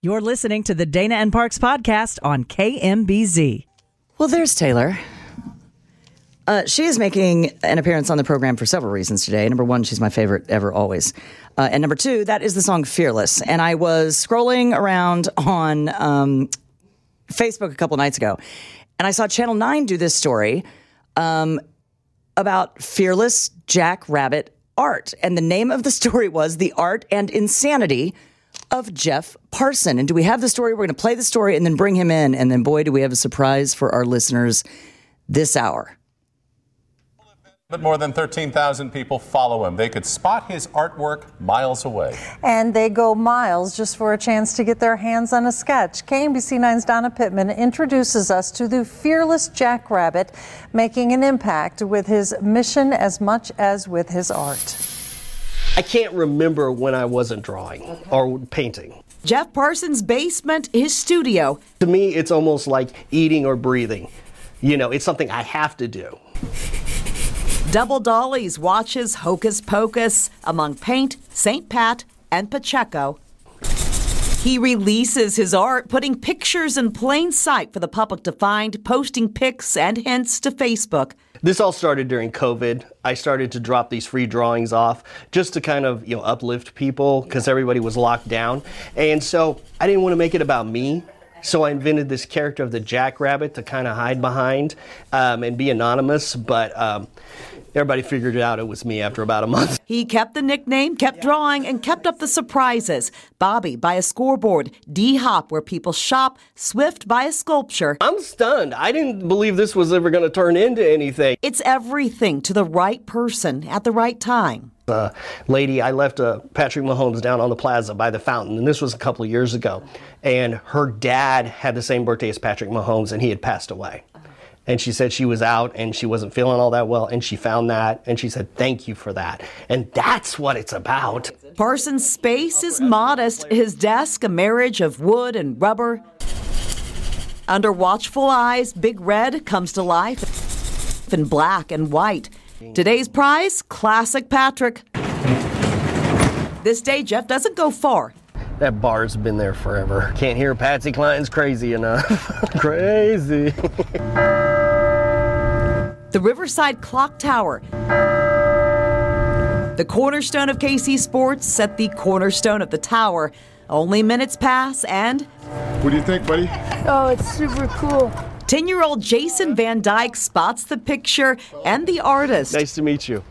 You're listening to the Dana and Parks podcast on KMBZ. Well, there's Taylor. She is making an appearance on the program for several reasons today. Number one, she's my favorite ever, always. And number two, that is the song Fearless. And I was scrolling around on Facebook a couple nights ago, and I saw Channel 9 do this story about Fearless Jackrabbit art. And the name of the story was The Art and Insanity of Jeff Parson. And do we have the story? We're going to play the story and then bring him in. And then, boy, do we have a surprise for our listeners this hour. But more than 13,000 people follow him. They could spot his artwork miles away. And they go miles just for a chance to get their hands on a sketch. KMBC 9's Donna Pittman introduces us to the fearless Jackrabbit, making an impact with his mission as much as with his art. I can't remember when I wasn't drawing or painting. Jeff Parson's basement, his studio. To me, it's almost like eating or breathing. You know, it's something I have to do. Double Dollies watches Hocus Pocus among paint, St. Pat, and Pacheco. He releases his art, putting pictures in plain sight for the public to find, posting pics and hints to Facebook. This all started during COVID. I started to drop these free drawings off just to kind of, uplift people because everybody was locked down. And so I didn't want to make it about me. So I invented this character of the Jackrabbit to kind of hide behind and be anonymous. But everybody figured out it was me after about a month. He kept the nickname, kept drawing, and kept up the surprises. Bobby by a scoreboard, D-Hop where people shop, Swift by a sculpture. I'm stunned. I didn't believe this was ever going to turn into anything. It's everything to the right person at the right time. Lady, I left Patrick Mahomes down on the plaza by the fountain, and this was a couple of years ago. And her dad had the same birthday as Patrick Mahomes, and he had passed away. And she said she was out and she wasn't feeling all that well, and she found that, and she said, thank you for that. And that's what it's about. Parson's space is modest. His desk, a marriage of wood and rubber. Under watchful eyes, Big Red comes to life in black and white. Today's prize, Classic Patrick. This day, Jeff doesn't go far. That bar's been there forever. Can't hear Patsy Cline's crazy enough. Crazy. The Riverside Clock Tower. The cornerstone of KC Sports at the cornerstone of the tower. Only minutes pass and... What do you think, buddy? Oh, it's super cool. 10-year-old Jason Van Dyke spots the picture and the artist. Nice to meet you.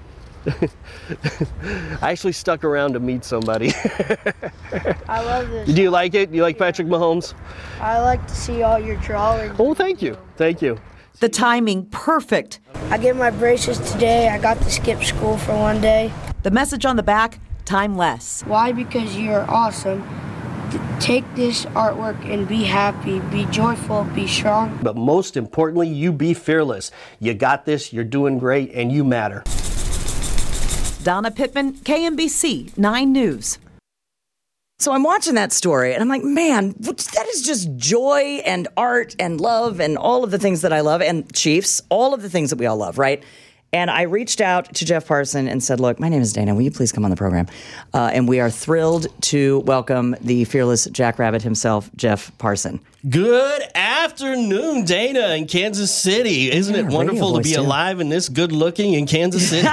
I actually stuck around to meet somebody. I love this. Do you like it? Do you like Patrick Mahomes? I like to see all your drawings. Oh, thank you. Thank you. The timing perfect. I get my braces today. I got to skip school for one day. The message on the back, timeless. Why? Because you're awesome. Take this artwork and be happy, be joyful, be strong. But most importantly, you be fearless. You got this, you're doing great, and you matter. Donna Pittman, KMBC 9 News. So I'm watching that story, and I'm like, man, that is just joy and art and love and all of the things that I love, and Chiefs, all of the things that we all love, right? And I reached out to Jeff Parson and said, look, my name is Dana. Will you please come on the program? And we are thrilled to welcome the fearless Jackrabbit himself, Jeff Parson. Good afternoon, Dana in Kansas City. Isn't it wonderful to be alive and this good looking in Kansas City?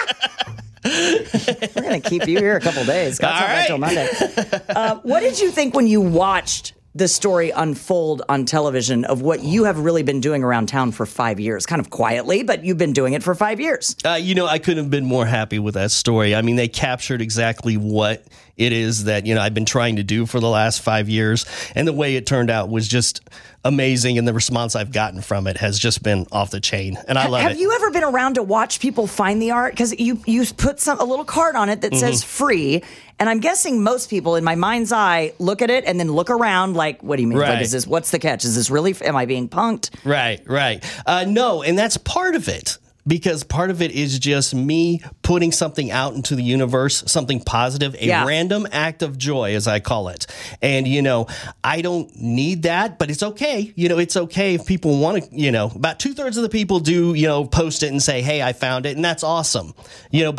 We're going to keep you here a couple days. Scott's not back till Monday. What did you think when you watched the story unfold on television of what you have really been doing around town for 5 years, kind of quietly, but you've been doing it for 5 years? I couldn't have been more happy with that story. I mean, they captured exactly what it is that, I've been trying to do for the last 5 years. And the way it turned out was just amazing. And the response I've gotten from it has just been off the chain. And I love it. Have you ever been around to watch people find the art? Because you put a little card on it that says free. And I'm guessing most people in my mind's eye look at it and then look around like, what do you mean? Right. Like, is this, what's the catch? Is this really, am I being punked? Right. No, and that's part of it. Because part of it is just me putting something out into the universe, something positive, a random act of joy, as I call it. And, I don't need that, but it's okay. It's okay if people want to, about 2/3 of the people do, post it and say, hey, I found it. And that's awesome. But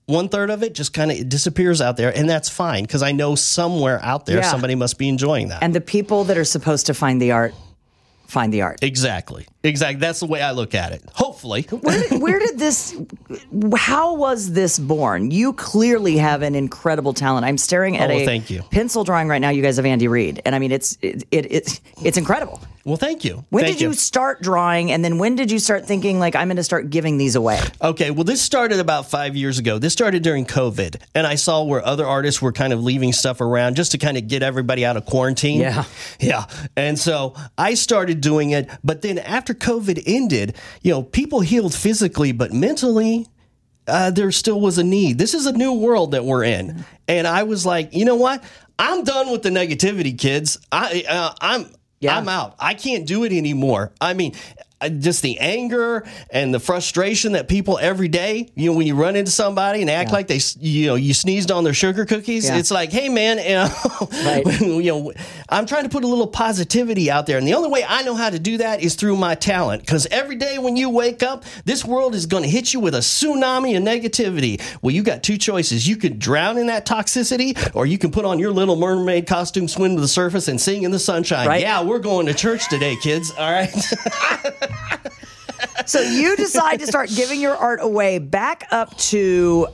1/3 of it just kind of disappears out there, and that's fine because I know somewhere out there somebody must be enjoying that. And the people that are supposed to find the art. Exactly. That's the way I look at it. Hopefully. Where did this, how was this born? You clearly have an incredible talent. I'm staring at thank you. Pencil drawing right now. You guys have Andy Reid. And I mean, it's incredible. Well, thank you. When did you start drawing? And then when did you start thinking like, I'm going to start giving these away? Okay. Well, this started about 5 years ago. This started during COVID. And I saw where other artists were kind of leaving stuff around just to kind of get everybody out of quarantine. Yeah. And so I started doing it. But then after COVID ended, people healed physically, but mentally, there still was a need. This is a new world that we're in. And I was like, you know what? I'm done with the negativity, kids. I'm out. I can't do it anymore. I mean, just the anger and the frustration that people every day, when you run into somebody and act like they, you sneezed on their sugar cookies, it's like, hey man, I'm trying to put a little positivity out there. And the only way I know how to do that is through my talent. Because every day when you wake up, this world is going to hit you with a tsunami of negativity. Well, you got two choices. You could drown in that toxicity, or you can put on your Little Mermaid costume, swim to the surface, and sing in the sunshine. Right? Yeah, we're going to church today, kids. All right. So you decide to start giving your art away back up to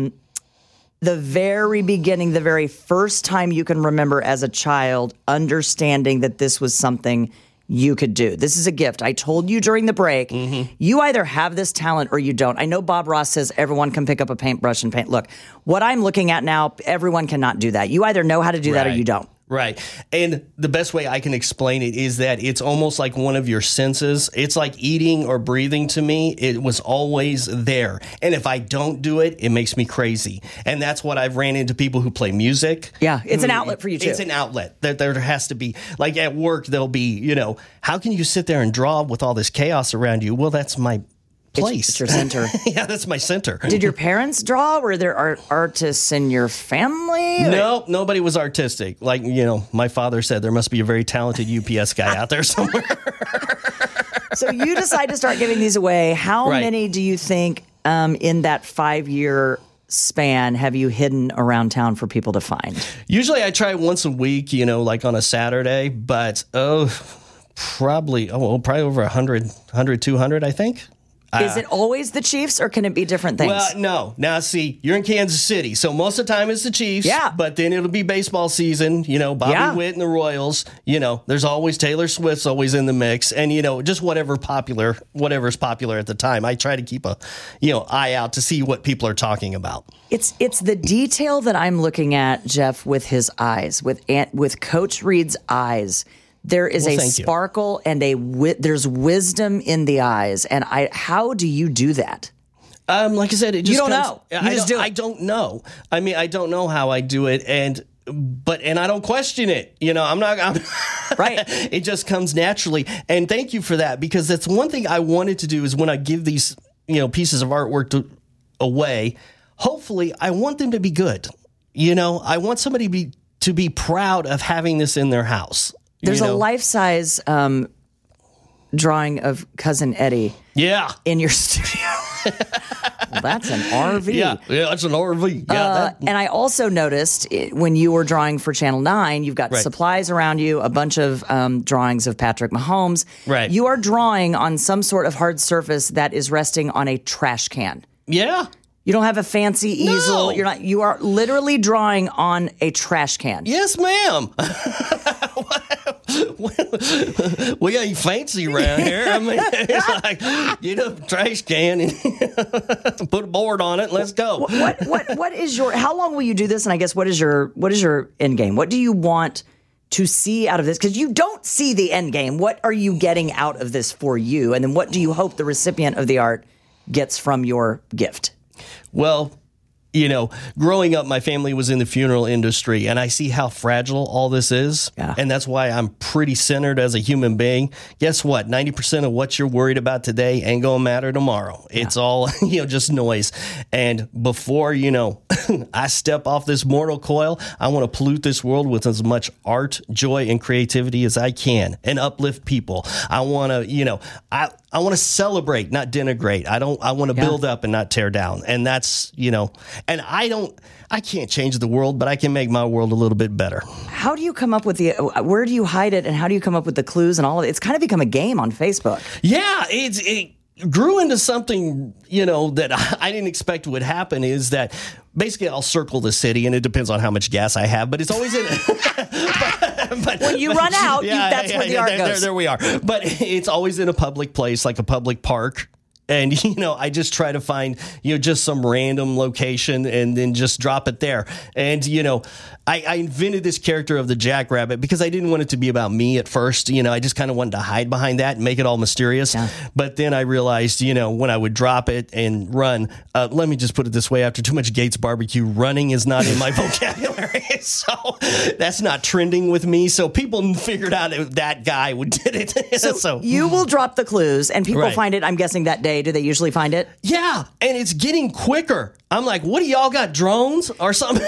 the very beginning, the very first time you can remember as a child understanding that this was something you could do. This is a gift. I told you during the break, you either have this talent or you don't. I know Bob Ross says everyone can pick up a paintbrush and paint. Look, what I'm looking at now, everyone cannot do that. You either know how to do that or you don't. Right. And the best way I can explain it is that it's almost like one of your senses. It's like eating or breathing to me. It was always there. And if I don't do it, it makes me crazy. And that's what I've ran into people who play music. Yeah, it's an outlet for you too. It's an outlet. There has to be, like at work, there'll be, how can you sit there and draw with all this chaos around you? Well, that's my place. It's your center. Yeah, that's my center. Did your parents draw? Were there artists in your family? No, nobody was artistic. Like, my father said there must be a very talented UPS guy out there somewhere. So you decide to start giving these away. How many do you think in that 5-year span have you hidden around town for people to find? Usually I try once a week, like on a Saturday, but probably over 100, 200, I think. Is it always the Chiefs, or can it be different things? Well, no. Now, see, you're in Kansas City, so most of the time it's the Chiefs. Yeah. But then it'll be baseball season, Bobby Witt and the Royals. There's always Taylor Swift's always in the mix, and, just whatever's popular at the time. I try to keep a, eye out to see what people are talking about. It's the detail that I'm looking at, Jeff, with his eyes, with Coach Reid's eyes. There is a sparkle and there's wisdom in the eyes. And how do you do that? Like I said, it just you don't know. You just do it. I don't know. I mean, I don't know how I do it, and I don't question it. I'm right. It just comes naturally. And thank you for that, because that's one thing I wanted to do is when I give these, pieces of artwork away, hopefully I want them to be good. I want somebody to be proud of having this in their house. There's a life-size drawing of Cousin Eddie. Yeah. In your studio. Well, that's an RV. Yeah, that's an RV. Yeah, and I also noticed when you were drawing for Channel 9, you've got supplies around you, a bunch of drawings of Patrick Mahomes. Right. You are drawing on some sort of hard surface that is resting on a trash can. Yeah. You don't have a fancy easel. No. You are literally drawing on a trash can. Yes, ma'am. We ain't fancy around here. I mean, it's like, get a trash can and put a board on it and let's go. What is how long will you do this? And I guess what is your end game? What do you want to see out of this? Because you don't see the end game. What are you getting out of this for you? And then what do you hope the recipient of the art gets from your gift? Well, growing up, my family was in the funeral industry, and I see how fragile all this is. Yeah. And that's why I'm pretty centered as a human being. Guess what? 90% of what you're worried about today ain't going to matter tomorrow. Yeah. It's all, just noise. And before, I step off this mortal coil, I want to pollute this world with as much art, joy, and creativity as I can and uplift people. I want to, I want to celebrate, not denigrate. I want to build up and not tear down. And that's, And I can't change the world, but I can make my world a little bit better. How do you come up with where do you hide it, and how do you come up with the clues and all of it? It's kind of become a game on Facebook. Yeah, it grew into something, that I didn't expect would happen, is that basically I'll circle the city, and it depends on how much gas I have, but it's always in but when you run out, that's where the art goes. There we are. But it's always in a public place, like a public park. And, I just try to find, just some random location and then just drop it there. And, I invented this character of the Jackrabbit because I didn't want it to be about me at first. I just kind of wanted to hide behind that and make it all mysterious. Yeah. But then I realized, when I would drop it and run, let me just put it this way. After too much Gates barbecue, running is not in my vocabulary. So that's not trending with me. So people figured out that guy who did it. So you will drop the clues and people find it, I'm guessing, that day. Do they usually find it? Yeah, and it's getting quicker. I'm like, what do y'all got, drones or something?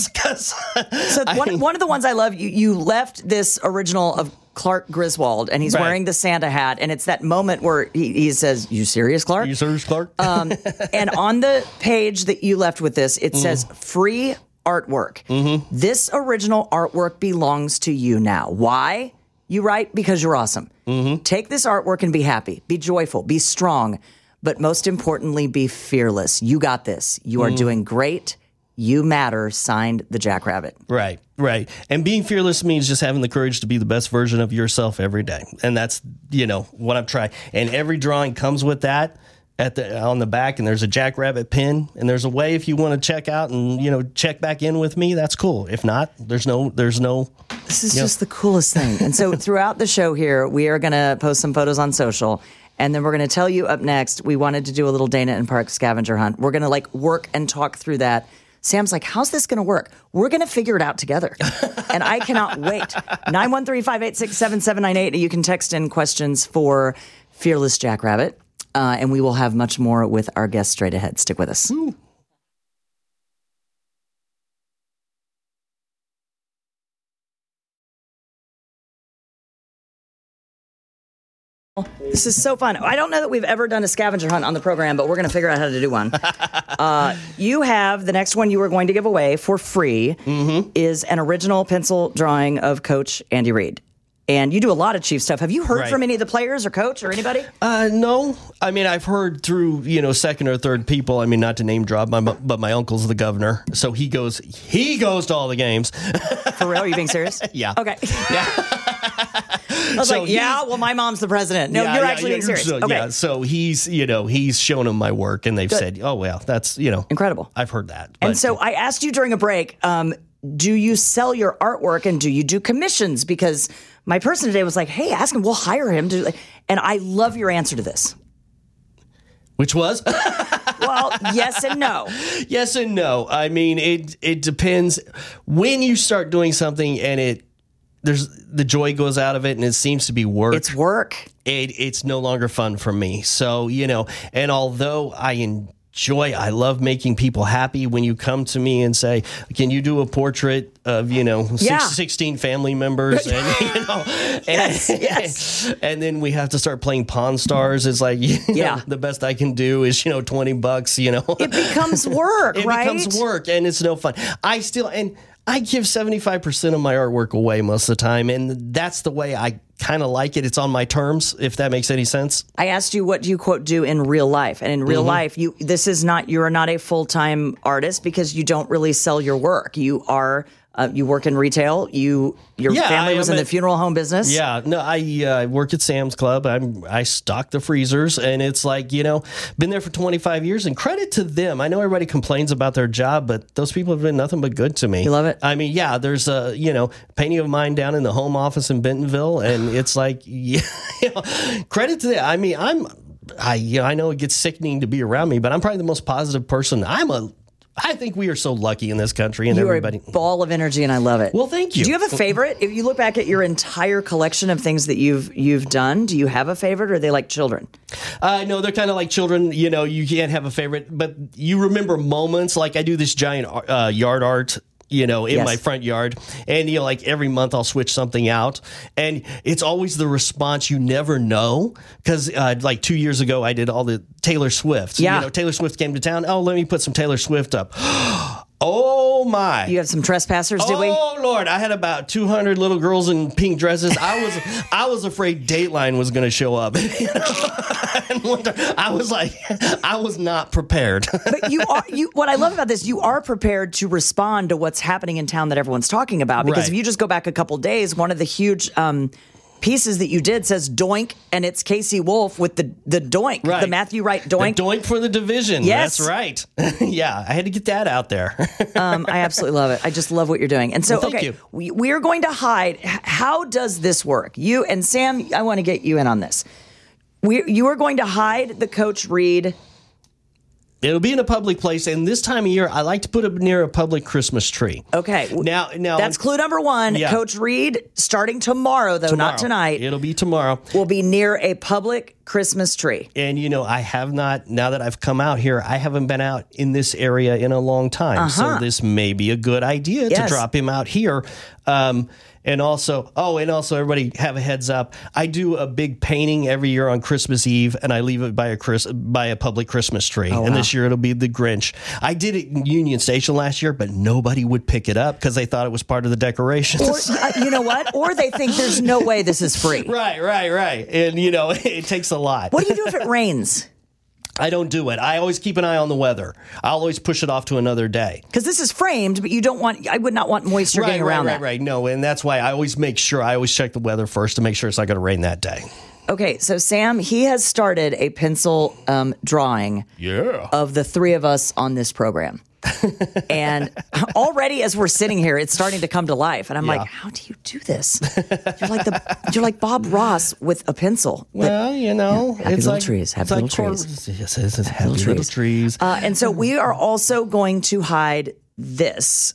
So one of the ones I love, you left this original of Clark Griswold, and he's wearing the Santa hat, and it's that moment where he says, "You serious, Clark? You serious, Clark?" And on the page that you left with this, it says free artwork. Mm-hmm. This original artwork belongs to you now. Why? You write, because you're awesome. Mm-hmm. Take this artwork and be happy, be joyful, be strong, but most importantly, be fearless. You got this. You are doing great. You matter. Signed, the Jackrabbit. Right. And being fearless means just having the courage to be the best version of yourself every day. And that's, what I'm trying. And every drawing comes with that on the back, and there's a Jackrabbit pin, and there's a way if you want to check out and, check back in with me, that's cool. If not, there's no. This is just the coolest thing. And so throughout the show here, we are going to post some photos on social. And then we're going to tell you up next, we wanted to do a little Dana and Park scavenger hunt. We're going to work and talk through that. Sam's like, how's this going to work? We're going to figure it out together. And I cannot wait. 913-586-7798. You can text in questions for Fearless Jackrabbit. And we will have much more with our guests straight ahead. Stick with us. Ooh. This is so fun. I don't know that we've ever done a scavenger hunt on the program, but we're going to figure out how to do one. You have the next one you were going to give away for free is an original pencil drawing of Coach Andy Reid. And you do a lot of Chief stuff. Have you heard from any of the players or coach or anybody? No. I mean, I've heard through, second or third people. I mean, not to name drop, but my uncle's the governor. So he goes to all the games. For real? Are you being serious? Yeah. Okay. Yeah. I was well, my mom's the president. No, you're actually being serious. Okay. Yeah, so he's shown them my work, and they've said, oh, well, that's, incredible. I've heard that. And so I asked you during a break, do you sell your artwork and do you do commissions? Because my person today was like, hey, ask him, we'll hire him. And I love your answer to this. Which was? Well, yes and no. Yes and no. I mean, it depends. When you start doing something and the joy goes out of it and it seems to be work. It's work. It's no longer fun for me. So, and although I love making people happy when you come to me and say, can you do a portrait of, 16 family members? And, yes. And then we have to start playing Pawn Stars. It's like, the best I can do is, $20, It becomes work, right? It becomes work and it's no fun. I give 75% of my artwork away most of the time, and that's the way I kind of like it. It's on my terms, if that makes any sense. I asked you, what do you, quote, do in real life? And in real life, you're not a full-time artist because you don't really sell your work. You are... you work in retail. Your family was in the funeral home business. Yeah, no, I work at Sam's Club. I stock the freezers, and it's like, been there for 25 years. And credit to them. I know everybody complains about their job, but those people have been nothing but good to me. You love it. I mean, yeah, there's a painting of mine down in the home office in Bentonville, and it's like, credit to them. I mean, I know it gets sickening to be around me, but I'm probably the most positive person. I think we are so lucky in this country, and everybody. You are a ball of energy, and I love it. Well, thank you. Do you have a favorite? If you look back at your entire collection of things that you've done, do you have a favorite, or are they like children? No, they're kind of like children. You can't have a favorite, but you remember moments. Like I do this giant yard art in Yes. my front yard. And, like every month I'll switch something out. And it's always the response you never know. Because like 2 years ago, I did all the Taylor Swift. Yeah. Taylor Swift came to town. Oh, let me put some Taylor Swift up. Oh, my. You have some trespassers, did we? Oh, Lord. I had about 200 little girls in pink dresses. I was afraid Dateline was going to show up. And I was like, I was not prepared. But what I love about this, you are prepared to respond to what's happening in town that everyone's talking about. Because Right. if you just go back a couple days, one of the huge pieces that you did says doink, and it's Casey Wolf with the doink, Right. the Matthew Wright doink. The doink for the division. Yes. That's right. Yeah, I had to get that out there. I absolutely love it. I just love what you're doing. And so, Well, thank okay, you. we are going to hide. How does this work? You and Sam, I want to get you in on this. You are going to hide the Coach Reed. It'll be in a public place, and this time of year, I like to put it near a public Christmas tree. Okay. Now That's clue number one. Yeah. Coach Reed, starting tomorrow, though, not tonight, It'll be tomorrow. will be near a public Christmas tree. And, I have not, now that I've come out here, I haven't been out in this area in a long time. So this may be a good idea to Yes. drop him out here. And also everybody have a heads up. I do a big painting every year on Christmas Eve, and I leave it by a public Christmas tree. And this year it'll be the Grinch. I did it in Union Station last year, but nobody would pick it up because they thought it was part of the decorations. Or, you know what? Or they think there's no way this is free. Right. And, it takes a lot. What do you do if it rains? I don't do it. I always keep an eye on the weather. I'll always push it off to another day. Because this is framed, but I would not want moisture getting around that. Right. No, and that's why I always check the weather first to make sure it's not going to rain that day. Okay, so Sam, he has started a pencil drawing of the three of us on this program. And already as we're sitting here, it's starting to come to life. And I'm like, how do you do this? You're like Bob Ross with a pencil. Well, happy it's little like trees. Happy little trees. Yes, it's happy little trees. And so we are also going to hide this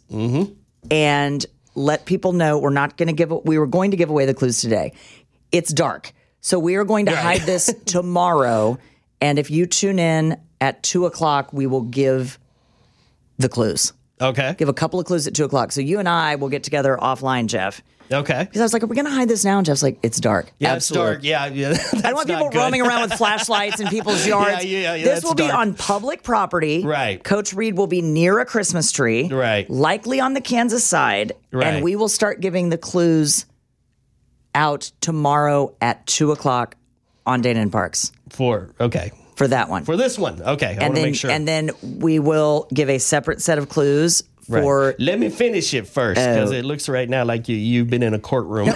and let people know we were going to give away the clues today. It's dark. So we are going to hide this tomorrow. And if you tune in at 2:00, we will give the clues. Okay. Give a couple of clues at 2:00. So you and I will get together offline, Jeff. Okay. Because I was like, are we going to hide this now? And Jeff's like, it's dark. Yeah, Absolutely. it's dark. Yeah. I don't want people roaming around with flashlights in people's yards. Yeah, this that's will be dark. on public property. Right. Coach Reed will be near a Christmas tree. Right. Likely on the Kansas side. Right. And we will start giving the clues out tomorrow at 2:00 on Dana and Parks For that one. this one. Okay. I want to make sure. And then we will give a separate set of clues for. Right. Let me finish it first because it looks right now like you've been in a courtroom.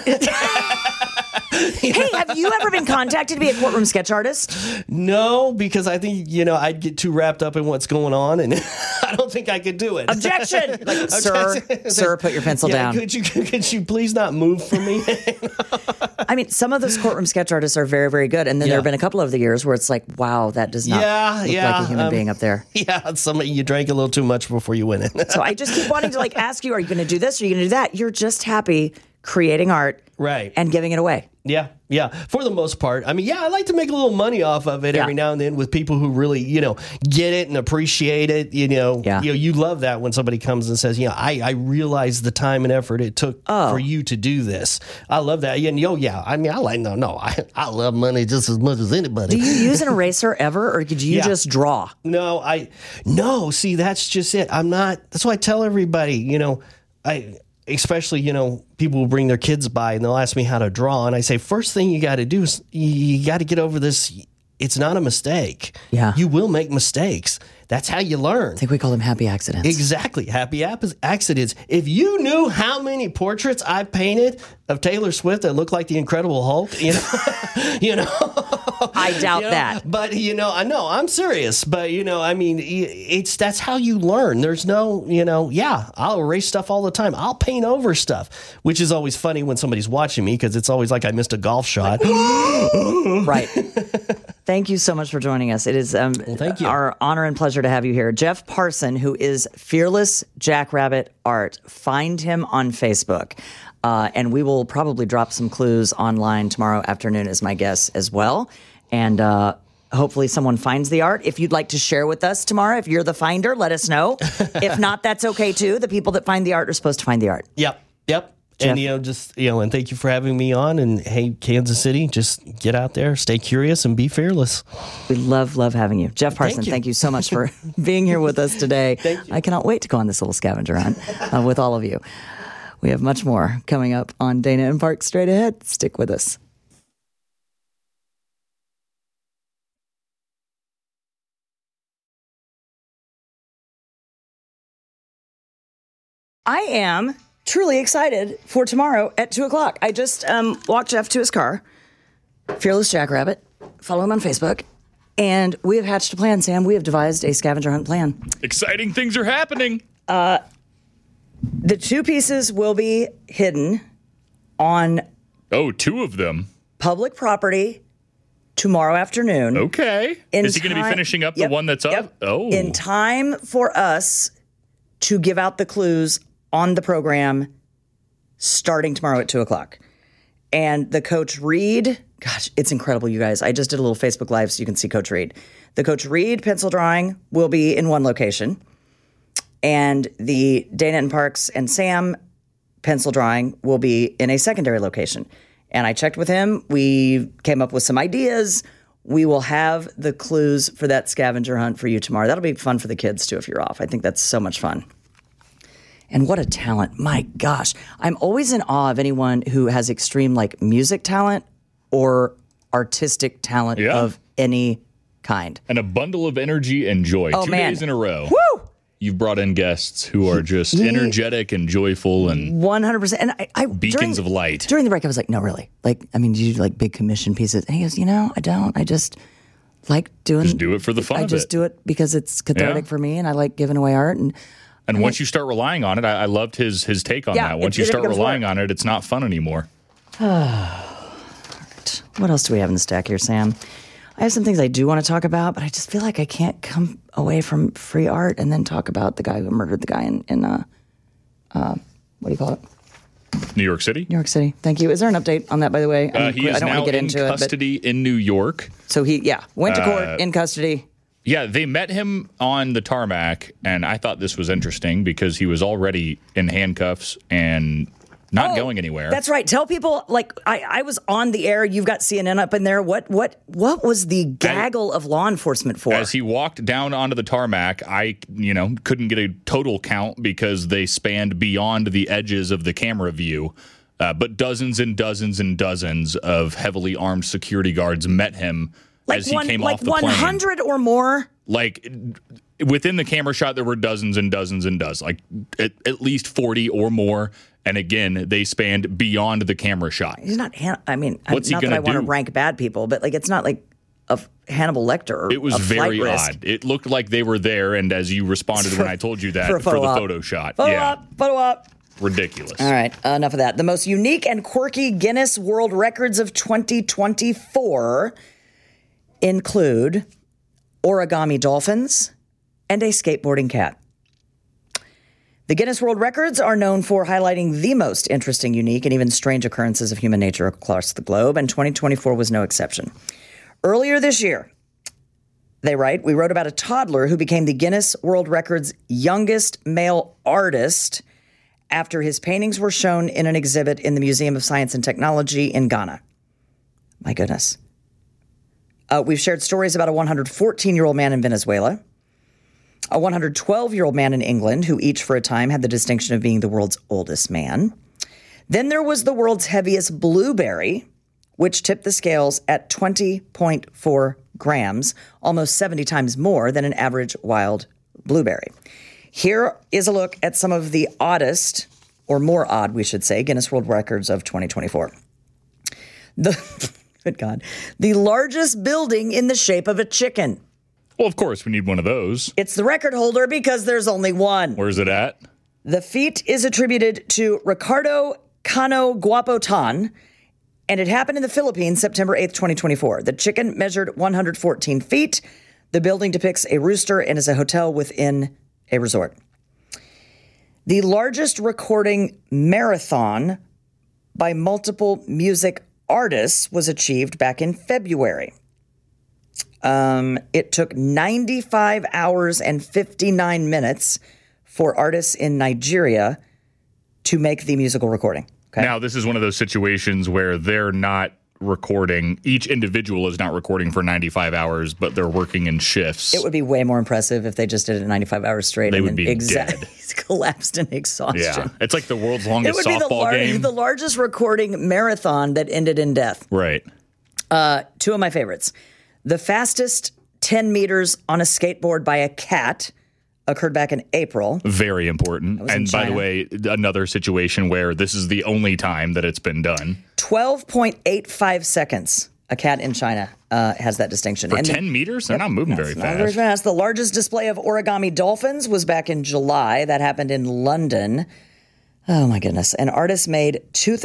Hey, have you ever been contacted to be a courtroom sketch artist? No, because I think, I'd get too wrapped up in what's going on, and I don't think I could do it. Objection! Sir, put your pencil down. Could you please not move for me? I mean, some of those courtroom sketch artists are very, very good. And then there have been a couple of the years where it's like, wow, that does not look like a human being up there. Yeah, you drank a little too much before you went in. So I just keep wanting to ask you, are you going to do this? Are you going to do that? You're just happy creating art Right. and giving it away. Yeah. For the most part. I mean, I like to make a little money off of it every now and then with people who really, get it and appreciate it. You love that when somebody comes and says, I realize the time and effort it took for you to do this. I love that. And I mean, I love money just as much as anybody. Do you use an eraser ever, or could you just draw? No, see, that's just it. That's why I tell everybody, especially, people will bring their kids by and they'll ask me how to draw. And I say, first thing you got to do is you got to get over this. It's not a mistake. Yeah. You will make mistakes. That's how you learn. I think we call them happy accidents. Exactly. Happy accidents. If you knew how many portraits I painted of Taylor Swift that look like the Incredible Hulk, I doubt that. But, I know I'm serious. But, I mean, that's how you learn. There's no, I'll erase stuff all the time. I'll paint over stuff, which is always funny when somebody's watching me because it's always like I missed a golf shot. Right. Thank you so much for joining us. It is thank you. Our honor and pleasure to have you here. Jeff Parson, who is Fearless Jackrabbit Art. Find him on Facebook. And we will probably drop some clues online tomorrow afternoon, is my guess as well. And hopefully someone finds the art. If you'd like to share with us tomorrow, if you're the finder, let us know. If not, that's okay too. The people that find the art are supposed to find the art. Yep. Jeff? And and thank you for having me on. And hey, Kansas City, just get out there, stay curious, and be fearless. We love having you. Jeff Parson, thank you so much for being here with us today. Thank you. I cannot wait to go on this little scavenger hunt with all of you. We have much more coming up on Dana and Park straight ahead. Stick with us. I am truly excited for tomorrow at 2 o'clock. I just walked Jeff to his car, Fearless Jackrabbit. Follow him on Facebook. And we have hatched a plan, Sam. We have devised a scavenger hunt plan. Exciting things are happening. The 2 pieces will be hidden on 2 of them. Public property tomorrow afternoon. Okay. Is he going to be finishing up the one that's up? Yep. Oh. In time for us to give out the clues on the program starting tomorrow at 2 o'clock. And the Coach Reed, gosh, it's incredible, you guys. I just did a little Facebook Live so you can see Coach Reed. The Coach Reed pencil drawing will be in one location. And the Dana and Parks and Sam pencil drawing will be in a secondary location. And I checked with him. We came up with some ideas. We will have the clues for that scavenger hunt for you tomorrow. That'll be fun for the kids, too, if you're off. I think that's so much fun. And what a talent. My gosh. I'm always in awe of anyone who has extreme music talent or artistic talent of any kind. And a bundle of energy and joy. 2 days in a row. Woo! You've brought in guests who are just energetic and joyful and 100%. And I beacons of light. During the break, I was like, no, really. Do you do big commission pieces? And he goes, I don't. I just like doing. Just do it for the fun of it. I just do it because it's cathartic for me, and I like giving away art. And once you start relying on it, I loved his take on that. Once you start relying on it, it's not fun anymore. What else do we have in the stack here, Sam? I have some things I do want to talk about, but I just feel like I can't come away from free art and then talk about the guy who murdered the guy in what do you call it? New York City? New York City. Thank you. Is there an update on that, by the way? He is now in custody in New York. So he, went to court in custody. Yeah, they met him on the tarmac, and I thought this was interesting because he was already in handcuffs and not going anywhere. That's right. Tell people, I was on the air. You've got CNN up in there. What was the gaggle of law enforcement for? As he walked down onto the tarmac, I, couldn't get a total count because they spanned beyond the edges of the camera view. But dozens and dozens and dozens of heavily armed security guards met him as he came off the plane. 100 or more? Within the camera shot, there were dozens and dozens and dozens, at least 40 or more. And again, they spanned beyond the camera shot. He's not. What's he not gonna that I want to do? rank bad people, but it's not like a Hannibal Lecter. Or it was a very flight risk. odd. It looked like they were there, and as you responded when I told you that, for the photo shot. Photo op. Ridiculous. All right, enough of that. The most unique and quirky Guinness World Records of 2024 include origami dolphins and a skateboarding cat. The Guinness World Records are known for highlighting the most interesting, unique, and even strange occurrences of human nature across the globe, and 2024 was no exception. Earlier this year, they write, we wrote about a toddler who became the Guinness World Records youngest male artist after his paintings were shown in an exhibit in the Museum of Science and Technology in Ghana. My goodness. We've shared stories about a 114-year-old man in Venezuela, a 112-year-old man in England, who each for a time had the distinction of being the world's oldest man. Then there was the world's heaviest blueberry, which tipped the scales at 20.4 grams, almost 70 times more than an average wild blueberry. Here is a look at some of the oddest, or more odd, we should say, Guinness World Records of 2024. Good God. The largest building in the shape of a chicken. Well, of course, we need one of those. It's the record holder because there's only one. Where's it at? The feat is attributed to Ricardo Cano Guapotan, and it happened in the Philippines, September 8th, 2024. The chicken measured 114 feet. The building depicts a rooster and is a hotel within a resort. The largest recording marathon by multiple music artists was achieved back in February. It took 95 hours and 59 minutes for artists in Nigeria to make the musical recording. Okay? Now, this is one of those situations where they're not recording. Each individual is not recording for 95 hours, but they're working in shifts. It would be way more impressive if they just did it in 95 hours straight. They would be dead. Collapsed in exhaustion. Yeah, it's like the world's longest it would softball be game. the largest recording marathon that ended in death. Right. Two of my favorites. The fastest 10 meters on a skateboard by a cat occurred back in April. Very important. And by the way, another situation where this is the only time that it's been done. 12.85 seconds. A cat in China has that distinction. For 10 meters? They're not moving very fast. Not very fast. The largest display of origami dolphins was back in July. That happened in London. Oh, my goodness. An artist made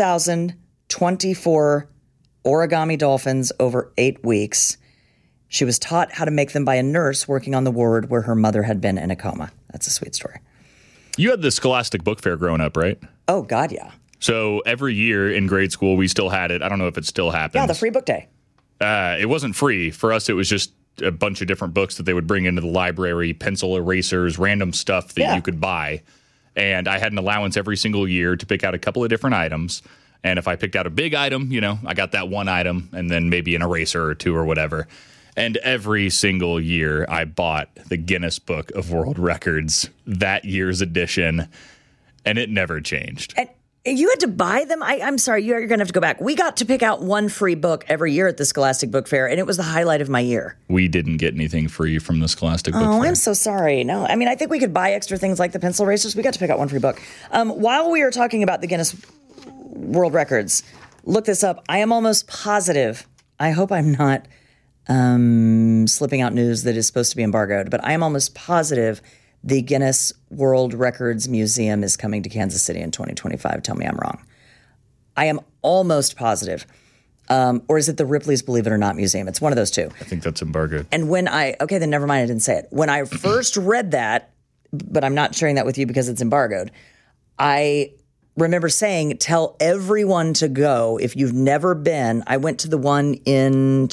2,024 origami dolphins over 8 weeks. She was taught how to make them by a nurse working on the ward where her mother had been in a coma. That's a sweet story. You had the Scholastic Book Fair growing up, right? Oh, God, yeah. So every year in grade school, we still had it. I don't know if it still happens. Yeah, the free book day. It wasn't free. For us, it was just a bunch of different books that they would bring into the library, pencil erasers, random stuff that you could buy. And I had an allowance every single year to pick out a couple of different items. And if I picked out a big item, I got that one item and then maybe an eraser or two or whatever. And every single year, I bought the Guinness Book of World Records, that year's edition, and it never changed. And you had to buy them? I'm sorry, you're going to have to go back. We got to pick out one free book every year at the Scholastic Book Fair, and it was the highlight of my year. We didn't get anything free from the Scholastic Book Fair. Oh, I'm so sorry. No, I mean, I think we could buy extra things like the pencil erasers. We got to pick out one free book. While we are talking about the Guinness World Records, look this up. I am almost positive, I hope I'm not slipping out news that is supposed to be embargoed, but I am almost positive the Guinness World Records Museum is coming to Kansas City in 2025. Tell me I'm wrong. I am almost positive. Or is it the Ripley's Believe It or Not Museum? It's one of those two. I think that's embargoed. And okay, then never mind, I didn't say it. When I first read that, but I'm not sharing that with you because it's embargoed, I remember saying, tell everyone to go if you've never been. I went to the one in,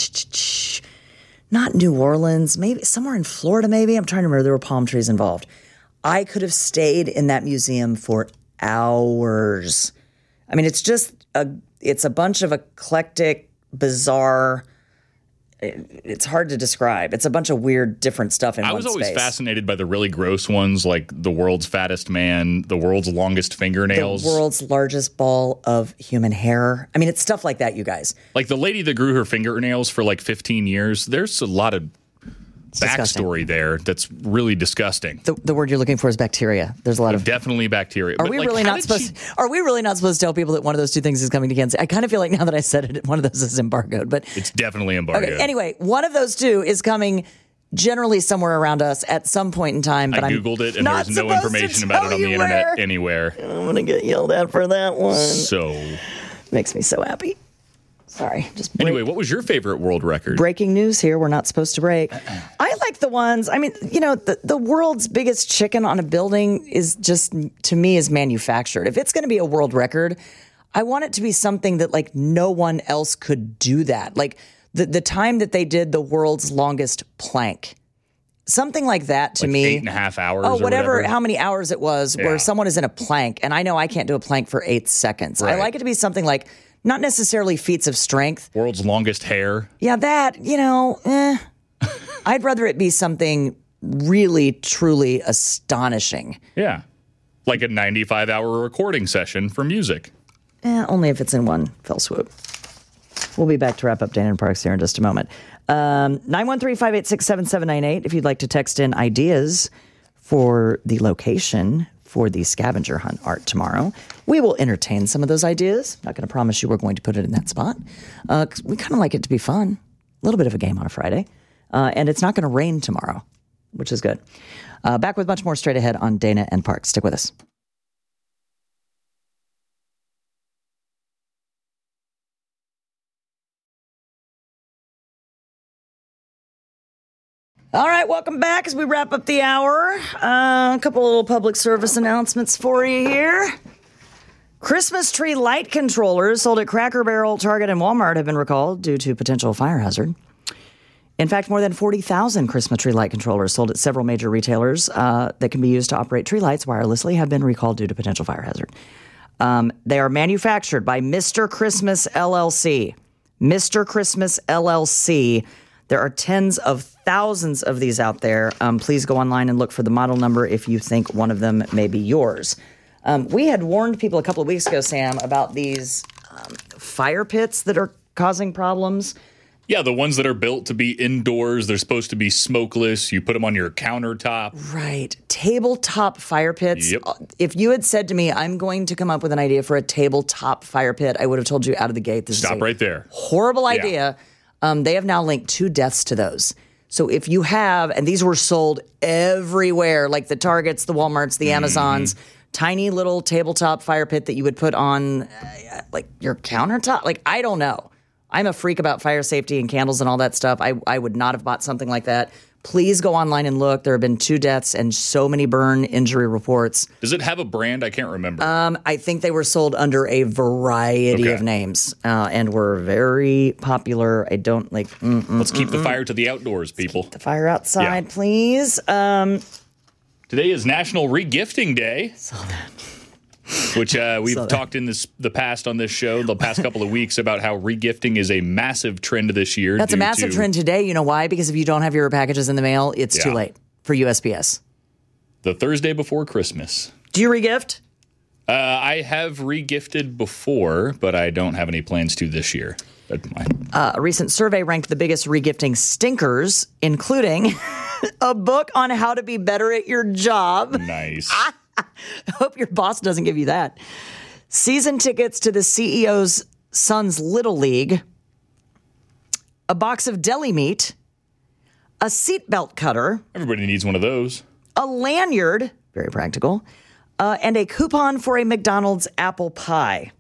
not New Orleans, maybe somewhere in Florida, maybe. I'm trying to remember. There were palm trees involved. I could have stayed in that museum for hours. I mean, it's a bunch of eclectic, bizarre, it's hard to describe. It's a bunch of weird, different stuff in one space. I was always fascinated by the really gross ones, like the world's fattest man, the world's longest fingernails. The world's largest ball of human hair. I mean, it's stuff like that, you guys. Like the lady that grew her fingernails for like 15 years. There's a lot of backstory there that's really disgusting. The word you're looking for is bacteria. There's a lot of definitely bacteria. Are we really not supposed to tell people that one of those two things is coming to Kansas? I kind of feel like now that I said it, one of those is embargoed, but it's definitely embargoed. Okay, anyway, one of those two is coming generally somewhere around us at some point in time. But I Googled it and there's no information about it on the internet anywhere. I'm going to get yelled at for that one. So makes me so happy. Sorry. Anyway, what was your favorite world record? Breaking news here. We're not supposed to break. I like the ones, I mean, the world's biggest chicken on a building is just, to me, is manufactured. If it's going to be a world record, I want it to be something that, like, no one else could do that. Like, the time that they did the world's longest plank. Something like that to me. 8.5 hours or whatever. Or How many hours it was where someone is in a plank. And I know I can't do a plank for 8 seconds. Right. I like it to be something like, not necessarily feats of strength. World's longest hair. Yeah, that, I'd rather it be something really, truly astonishing. Yeah. Like a 95-hour recording session for music. Only if it's in one fell swoop. We'll be back to wrap up Dana and Parks here in just a moment. 913-586-7798 if you'd like to text in ideas for the location for the scavenger hunt art tomorrow. We will entertain some of those ideas. Not going to promise you we're going to put it in that spot. 'Cause we kind of like it to be fun. A little bit of a game on a Friday. And it's not going to rain tomorrow, which is good. Back with much more straight ahead on Dana and Parks. Stick with us. All right, welcome back as we wrap up the hour. A couple of little public service announcements for you here. Christmas tree light controllers sold at Cracker Barrel, Target, and Walmart have been recalled due to potential fire hazard. In fact, more than 40,000 Christmas tree light controllers sold at several major retailers that can be used to operate tree lights wirelessly have been recalled due to potential fire hazard. They are manufactured by Mr. Christmas LLC. Mr. Christmas LLC. There are tens of thousands of these out there. Please go online and look for the model number if you think one of them may be yours. We had warned people a couple of weeks ago, Sam, about these fire pits that are causing problems. Yeah, the ones that are built to be indoors. They're supposed to be smokeless. You put them on your countertop. Right. Tabletop fire pits. Yep. If you had said to me, I'm going to come up with an idea for a tabletop fire pit, I would have told you out of the gate. This Stop is a right there. Horrible idea. They have now linked 2 deaths to those. So if you have, and these were sold everywhere, like the Targets, the Walmarts, the Amazons, tiny little tabletop fire pit that you would put on like your countertop. Like, I don't know. I'm a freak about fire safety and candles and all that stuff. I would not have bought something like that. Please go online and look. There have been 2 deaths and so many burn injury reports. Does it have a brand? I can't remember. I think they were sold under a variety of names and were very popular. I don't like. Let's keep the fire to the outdoors, people. The fire outside, please. Today is National Regifting Day. Saw that. Which we've talked in the past on this show, the past couple of weeks, about how regifting is a massive trend this year. That's a massive trend today. You know why? Because if you don't have your packages in the mail, it's too late for USPS. The Thursday before Christmas. Do you regift? I have regifted before, but I don't have any plans to this year. A recent survey ranked the biggest regifting stinkers, including a book on how to be better at your job. Nice. I hope your boss doesn't give you that. Season tickets to the CEO's son's Little League, a box of deli meat, a seatbelt cutter. Everybody needs one of those. A lanyard, very practical, and a coupon for a McDonald's apple pie.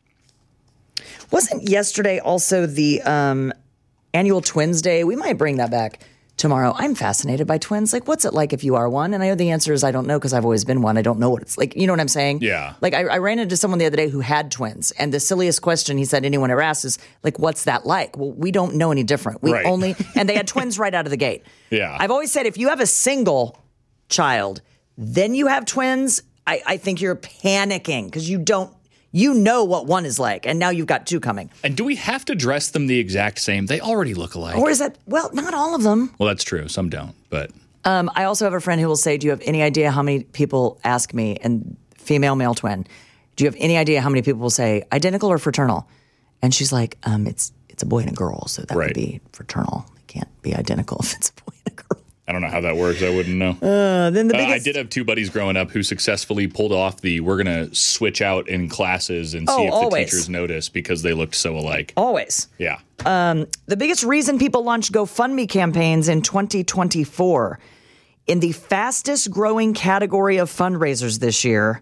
Wasn't yesterday also the annual Twins Day? We might bring that back tomorrow. I'm fascinated by twins. Like, what's it like if you are one? And I know the answer is I don't know because I've always been one. I don't know what it's like. You know what I'm saying? Yeah. Like, I ran into someone the other day who had twins. And the silliest question he said anyone ever asked is, like, what's that like? Well, we don't know any different. We only, and they had twins right out of the gate. Yeah. I've always said if you have a single child, then you have twins, I think you're panicking because you know what one is like, and now you've got 2 coming. And do we have to dress them the exact same? They already look alike. Or is that, well, not all of them. Well, that's true. Some don't, but. I also have a friend who will say, do you have any idea how many people ask me, and female, male twin, do you have any idea how many people will say identical or fraternal? And she's like, it's a boy and a girl, so that would be fraternal. It can't be identical if it's a boy and a girl. I don't know how that works. I wouldn't know. Then the biggest... I did have 2 buddies growing up who successfully pulled off we're going to switch out in classes and see if the teachers notice because they looked so alike. Always. Yeah. The biggest reason people launched GoFundMe campaigns in 2024 in the fastest growing category of fundraisers this year,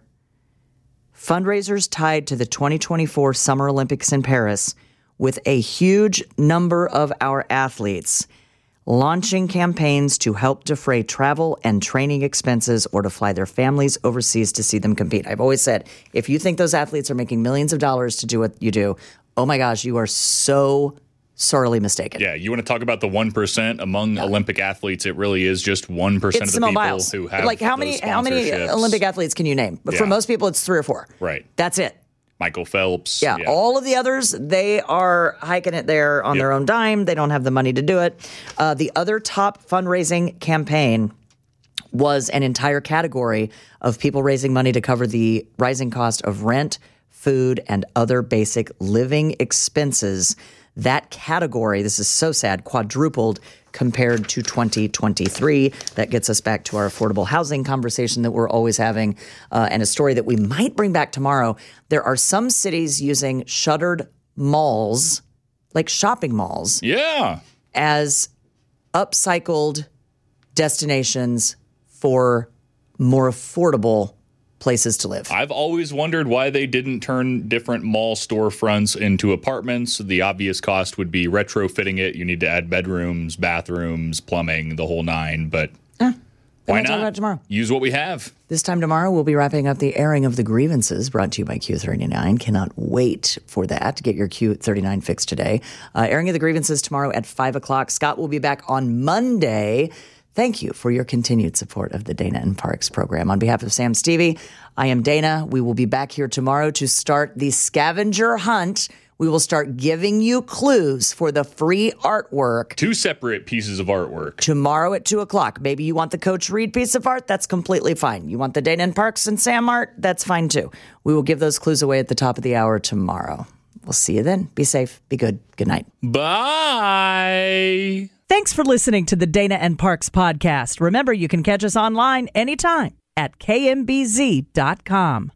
fundraisers tied to the 2024 Summer Olympics in Paris, with a huge number of our athletes launching campaigns to help defray travel and training expenses or to fly their families overseas to see them compete. I've always said, if you think those athletes are making millions of dollars to do what you do, oh my gosh, you are so sorely mistaken. Yeah, you want to talk about the 1% among Olympic athletes? It really is just 1% of the people Biles. who have like how many Olympic athletes can you name? But for most people, it's 3 or 4. Right. That's it. Michael Phelps. Yeah, all of the others, they are hiking it there on their own dime. They don't have the money to do it. The other top fundraising campaign was an entire category of people raising money to cover the rising cost of rent, food, and other basic living expenses. That category, this is so sad, quadrupled compared to 2023. That gets us back to our affordable housing conversation that we're always having, and a story that we might bring back tomorrow. There are some cities using shuttered malls, like shopping malls, as upcycled destinations for more affordable places to live. I've always wondered why they didn't turn different mall storefronts into apartments. The obvious cost would be retrofitting it. You need to add bedrooms, bathrooms, plumbing, the whole 9. But Why We'll talk about not? it tomorrow. Use what we have. This time tomorrow, we'll be wrapping up the airing of the grievances brought to you by Q39. Cannot wait for that. Get your Q39 fix today. Airing of the grievances tomorrow at 5 o'clock. Scott will be back on Monday. Thank you for your continued support of the Dana and Parks program. On behalf of Sam Stevie, I am Dana. We will be back here tomorrow to start the scavenger hunt. We will start giving you clues for the free artwork. 2 separate pieces of artwork. Tomorrow at 2 o'clock. Maybe you want the Coach Reed piece of art. That's completely fine. You want the Dana and Parks and Sam art. That's fine too. We will give those clues away at the top of the hour tomorrow. We'll see you then. Be safe. Be good. Good night. Bye. Thanks for listening to the Dana and Parks podcast. Remember, you can catch us online anytime at kmbz.com.